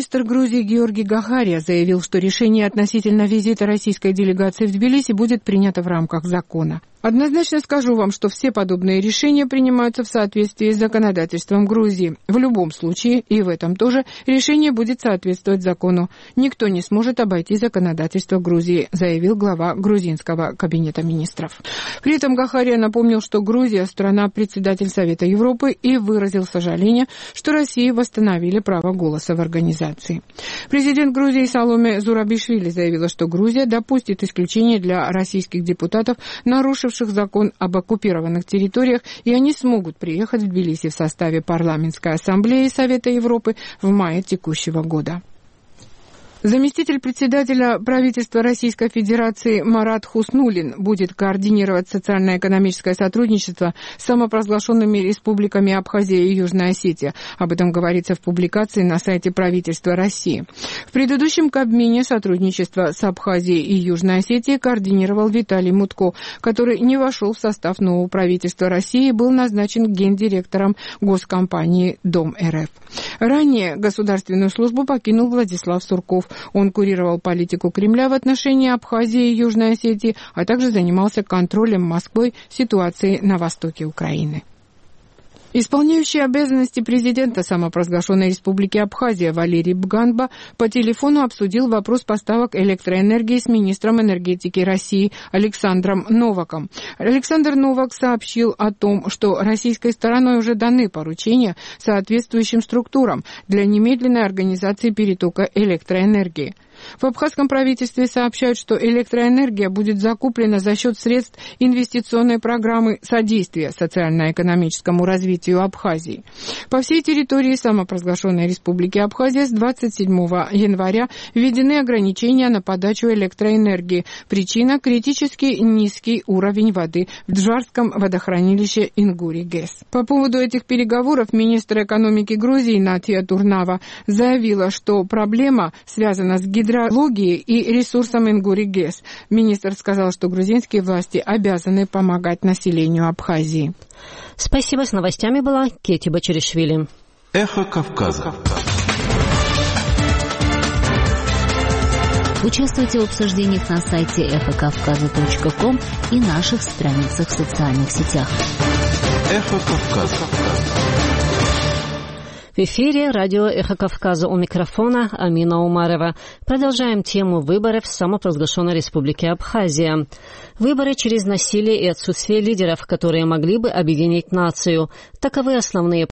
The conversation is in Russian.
Премьер-министр Грузии Георгий Гахария заявил, что решение относительно визита российской делегации в Тбилиси будет принято в рамках закона. Однозначно скажу вам, что все подобные решения принимаются в соответствии с законодательством Грузии. В любом случае, и в этом тоже, решение будет соответствовать закону. Никто не сможет обойти законодательство Грузии, заявил глава грузинского кабинета министров. При этом Гахария напомнил, что Грузия – страна-председатель Совета Европы, и выразил сожаление, что России восстановили право голоса в организации. Президент Грузии Саломе Зурабишвили заявила, что Грузия допустит исключение для российских депутатов, нарушивших закон об оккупированных территориях, и они смогут приехать в Тбилиси в составе парламентской ассамблеи Совета Европы в мае текущего года. Заместитель председателя правительства Российской Федерации Марат Хуснуллин будет координировать социально-экономическое сотрудничество с самопровозглашенными республиками Абхазия и Южная Осетия. Об этом говорится в публикации на сайте правительства России. В предыдущем Кабмине сотрудничество с Абхазией и Южной Осетией координировал Виталий Мутко, который не вошел в состав нового правительства России и был назначен гендиректором госкомпании Дом РФ. Ранее государственную службу покинул Владислав Сурков. Он курировал политику Кремля в отношении Абхазии и Южной Осетии, а также занимался контролем Москвой ситуации на востоке Украины. Исполняющий обязанности президента самопровозглашенной республики Абхазия Валерий Бганба по телефону обсудил вопрос поставок электроэнергии с министром энергетики России Александром Новаком. Александр Новак сообщил о том, что российской стороной уже даны поручения соответствующим структурам для немедленной организации перетока электроэнергии. В абхазском правительстве сообщают, что электроэнергия будет закуплена за счет средств инвестиционной программы содействия социально-экономическому развитию Абхазии. По всей территории самопровозглашенной республики Абхазия с 27 января введены ограничения на подачу электроэнергии. Причина – критически низкий уровень воды в Джварском водохранилище Ингури-ГЭС. По поводу этих переговоров министр экономики Грузии Натия Турнава заявила, что проблема связана с гидрологией и ресурсом Ингури-ГЭС. Министр сказал, что грузинские власти обязаны помогать населению Абхазии. Спасибо. С новостями была Кети Бачаришвили. Эхо Кавказа. Участвуйте в обсуждениях на сайте эхокавказа.ком и наших страницах в социальных сетях. Эхо Кавказа. В эфире радио «Эхо Кавказа», у микрофона Амина Умарова. Продолжаем тему выборов в самопровозглашенной республике Абхазия. Выборы через насилие и отсутствие лидеров, которые могли бы объединить нацию. Таковы основные